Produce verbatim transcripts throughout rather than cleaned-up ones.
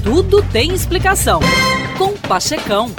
Tudo tem explicação. Com Pachecão.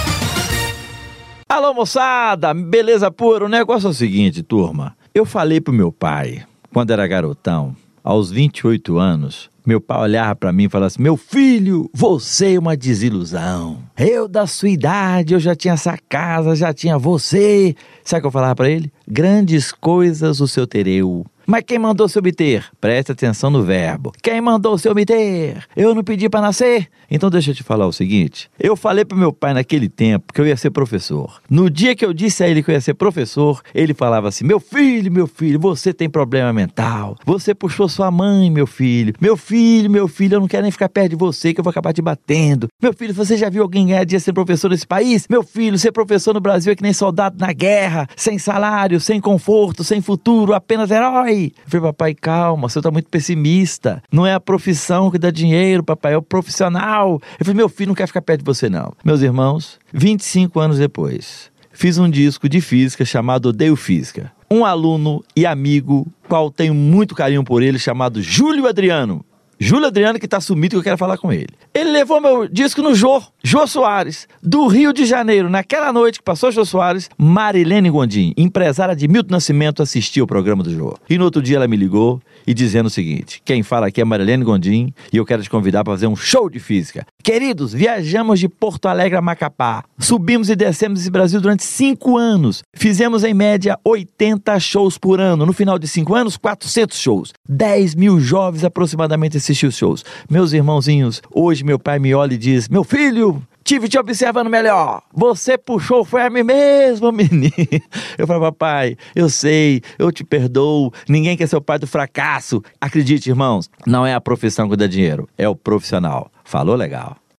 Alô, moçada, beleza pura? O negócio é o seguinte, turma. Eu falei pro meu pai, quando era garotão, aos vinte e oito anos, meu pai olhava pra mim e falava assim: meu filho, você é uma desilusão. Eu, da sua idade, eu já tinha essa casa, já tinha você. Sabe o que eu falava pra ele? Grandes coisas o seu tereu. Mas quem mandou se obter? Preste atenção no verbo. Quem mandou se obter? Eu não pedi pra nascer? Então deixa eu te falar o seguinte. Eu falei pro meu pai naquele tempo que eu ia ser professor. No dia que eu disse a ele que eu ia ser professor, ele falava assim: meu filho, meu filho, você tem problema mental. Você puxou sua mãe, meu filho. Meu filho, meu filho, eu não quero nem ficar perto de você que eu vou acabar te batendo. Meu filho, você já viu alguém ganhar dia ser professor nesse país? Meu filho, ser professor no Brasil é que nem soldado na guerra. Sem salário, sem conforto, sem futuro, apenas herói. Eu falei: papai, calma, você tá muito pessimista. Não é a profissão que dá dinheiro, papai, é o profissional. Eu falei: meu filho não quer ficar perto de você, não. Meus irmãos, vinte e cinco anos depois, fiz um disco de física chamado Odeio Física. Um aluno e amigo, qual tenho muito carinho por ele, chamado Júlio Adriano. Júlio Adriano, que tá sumido, que eu quero falar com ele. Ele levou meu disco no Jô, Jô Soares, do Rio de Janeiro. Naquela noite que passou Jô Soares, Marilene Gondim, empresária de Milton Nascimento, assistiu ao programa do Jô. E no outro dia ela me ligou e dizendo o seguinte: quem fala aqui é Marilene Gondim e eu quero te convidar para fazer um show de física. Queridos, viajamos de Porto Alegre a Macapá. Subimos e descemos esse Brasil durante cinco anos. Fizemos em média oitenta shows por ano. No final de cinco anos, quatrocentos shows. dez mil jovens aproximadamente assistiam os shows. Meus irmãozinhos, hoje meu pai me olha e diz: meu filho, tive te observando melhor. Você puxou, foi a mim mesmo, menino. Eu falo: papai, eu sei, eu te perdoo. Ninguém quer ser o pai do fracasso. Acredite, irmãos, não é a profissão que dá dinheiro, é o profissional. Falou legal.